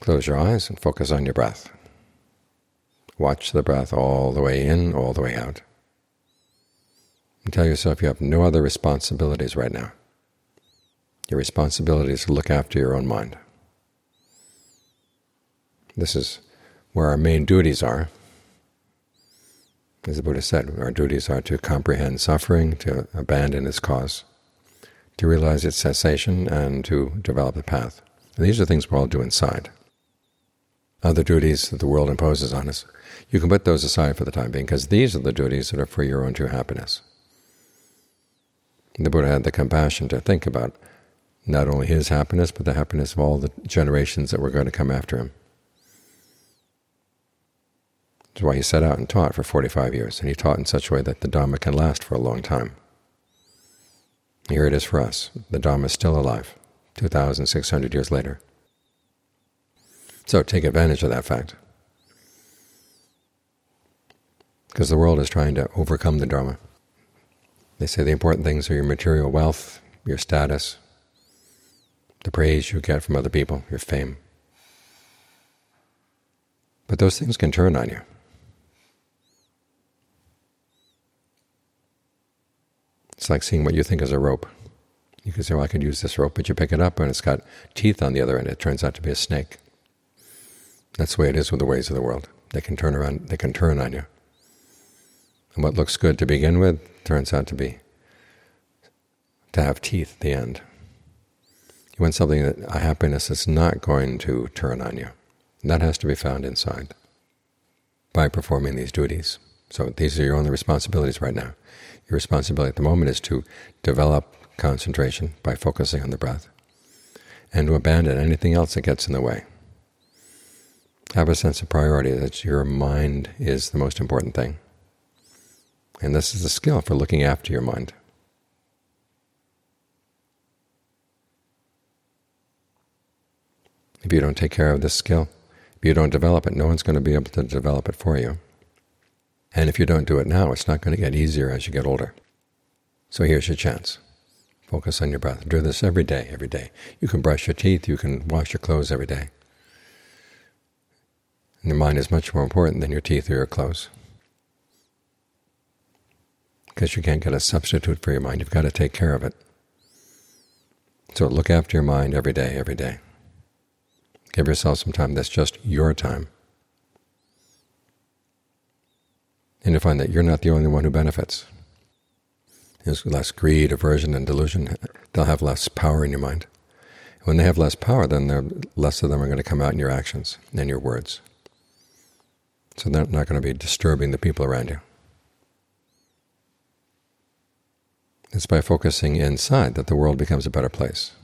Close your eyes and focus on your breath. Watch the breath all the way in, all the way out. And tell yourself you have no other responsibilities right now. Your responsibility is to look after your own mind. This is where our main duties are. As the Buddha said, our duties are to comprehend suffering, to abandon its cause, to realize its cessation, and to develop the path. And these are things we all do inside. Other duties that the world imposes on us, you can put those aside for the time being, because these are the duties that are for your own true happiness. The Buddha had the compassion to think about not only his happiness, but the happiness of all the generations that were going to come after him. That's why he set out and taught for 45 years, and he taught in such a way that the Dhamma can last for a long time. Here it is for us. The Dhamma is still alive, 2,600 years later. So take advantage of that fact, because the world is trying to overcome the Dharma. They say the important things are your material wealth, your status, the praise you get from other people, your fame. But those things can turn on you. It's like seeing what you think is a rope. You can say, well, I could use this rope, but you pick it up and it's got teeth on the other end. It turns out to be a snake. That's the way it is with the ways of the world. They can turn around, they can turn on you. And what looks good to begin with turns out to have teeth at the end. You want something a happiness that's not going to turn on you. And that has to be found inside by performing these duties. So these are your only responsibilities right now. Your responsibility at the moment is to develop concentration by focusing on the breath, and to abandon anything else that gets in the way. Have a sense of priority that your mind is the most important thing. And this is a skill for looking after your mind. If you don't take care of this skill, if you don't develop it, no one's going to be able to develop it for you. And if you don't do it now, it's not going to get easier as you get older. So here's your chance. Focus on your breath. Do this every day, every day. You can brush your teeth, you can wash your clothes every day. And your mind is much more important than your teeth or your clothes, because you can't get a substitute for your mind. You've got to take care of it. So look after your mind every day, every day. Give yourself some time that's just your time. And you'll find that you're not the only one who benefits. There's less greed, aversion, and delusion. They'll have less power in your mind. When they have less power, then less of them are going to come out in your actions and your words. So they're not going to be disturbing the people around you. It's by focusing inside that the world becomes a better place.